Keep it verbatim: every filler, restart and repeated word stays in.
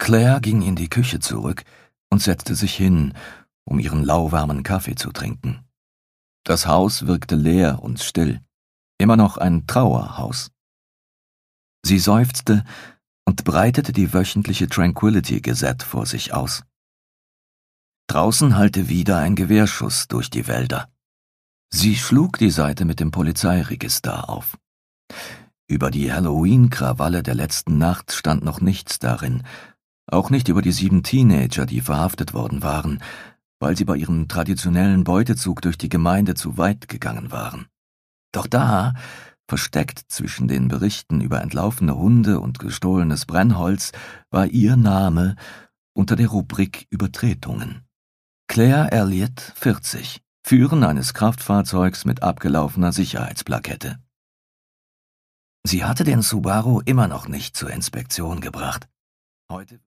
Claire ging in die Küche zurück und setzte sich hin, um ihren lauwarmen Kaffee zu trinken. Das Haus wirkte leer und still, immer noch ein Trauerhaus. Sie seufzte und breitete die wöchentliche Tranquility Gazette vor sich aus. Draußen hallte wieder ein Gewehrschuss durch die Wälder. Sie schlug die Seite mit dem Polizeiregister auf. Über die Halloween-Krawalle der letzten Nacht stand noch nichts darin, auch nicht über die sieben Teenager, die verhaftet worden waren, weil sie bei ihrem traditionellen Beutezug durch die Gemeinde zu weit gegangen waren. Doch da, versteckt zwischen den Berichten über entlaufene Hunde und gestohlenes Brennholz, war ihr Name unter der Rubrik Übertretungen. Claire Elliott, vierzig, Führen eines Kraftfahrzeugs mit abgelaufener Sicherheitsplakette. Sie hatte den Subaru immer noch nicht zur Inspektion gebracht. Heute